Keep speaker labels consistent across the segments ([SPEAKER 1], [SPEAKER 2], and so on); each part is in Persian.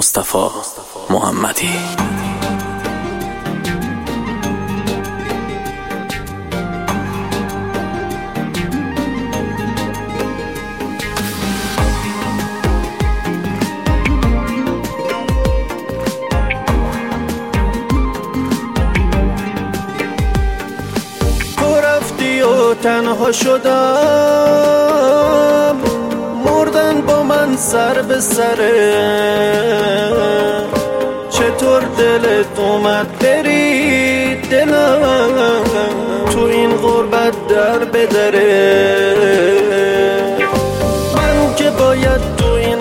[SPEAKER 1] مصطفی محمدی.
[SPEAKER 2] تو رفتی و تنها شدم، مردن با من سر به سره. چطور دلت اومد بری دلم تو این غربت در بدره؟ من که باید تو این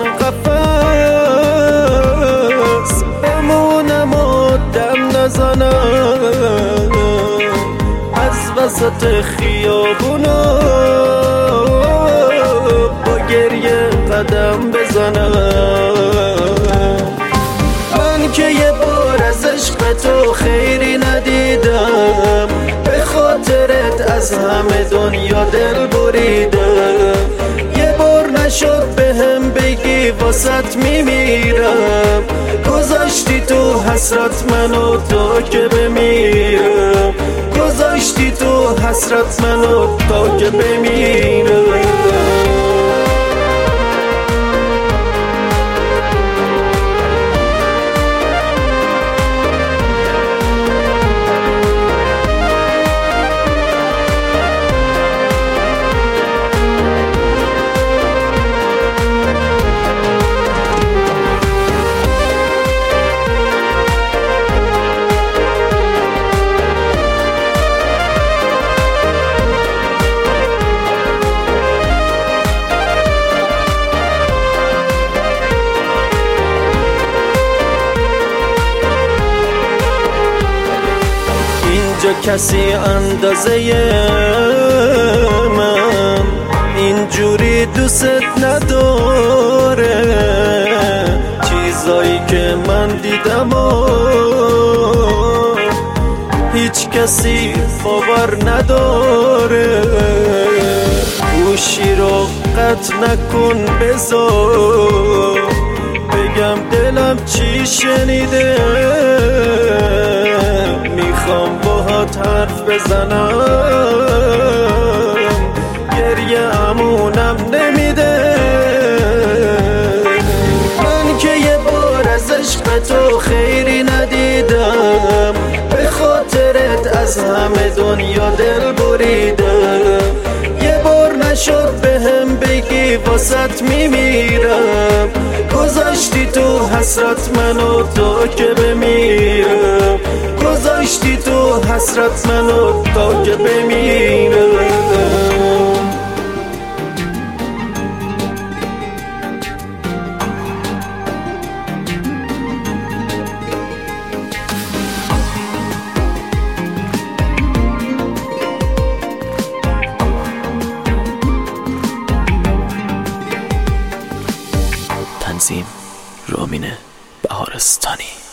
[SPEAKER 2] قفس بمونم و دم نزنم، از وسط خیابونا با گریه قدم بزنم. من که یه بار از عشق تو خیری ندیدم، به خاطرت از همه دنیا دل بریدم. یه بار نشد بهم بگی واسط میمیرم، گذاشتی تو حسرت منو تا که بمیرم، گذاشتی تو حسرت منو تا که بمیرم. کسی اندازه من اینجوری دوست نداره، چیزایی که من دیدم و هیچ کسی باور نداره. گوشی رو قطع نکن، بذار بگم دلم چی شنیده. میخوام باهات حرف بزنم، گریه همونم نمیده. من که یه بار از عشق تو خیری ندیدم، به خاطرت از همه دنیا دل بریدم. یه بار نشد بهم بگی واسط میمیرم، گذاشتی تو حسرت منو تا که بمیرم، گذاشتی تو حسرت منو تا که بمیرم.
[SPEAKER 1] تنظیم رامین بهارستانی.